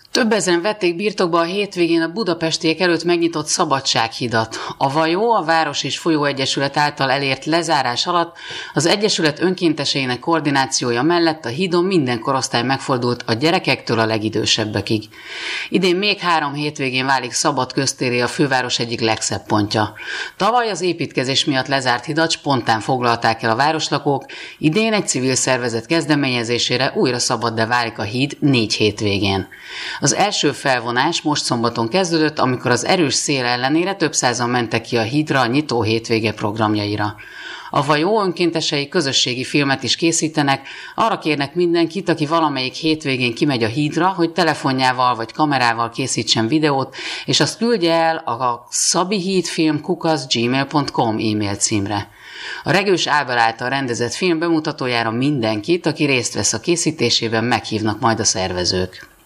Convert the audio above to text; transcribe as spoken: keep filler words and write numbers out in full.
Több ezren vették birtokba a hétvégén a budapestiek előtt megnyitott Szabadsághidat. A Vajó, a Város és Folyó Egyesület által elért lezárás alatt az egyesület önkénteseinek koordinációja mellett a hídon minden korosztály megfordult a gyerekektől a legidősebbekig. Idén még három hétvégén válik szabad köztéré a főváros egyik legszebb pontja. Tavaly az építkezés miatt lezárt hidat spontán foglalták el a városlakók, idén egy civil szervezet kezdeményezésére újra szabaddá válik a híd négy hétvégén. Az első felvonás most szombaton kezdődött, amikor az erős szél ellenére több százan mentek ki a hídra a nyitó hétvége programjaira. A Vajó önkéntesei közösségi filmet is készítenek, arra kérnek mindenkit, aki valamelyik hétvégén kimegy a hídra, hogy telefonjával vagy kamerával készítsen videót, és azt küldje el a szabihídfilm kukac gmail pont com e-mail címre. A Regős Ábel által rendezett film bemutatójára mindenkit, aki részt vesz a készítésében, meghívnak majd a szervezők.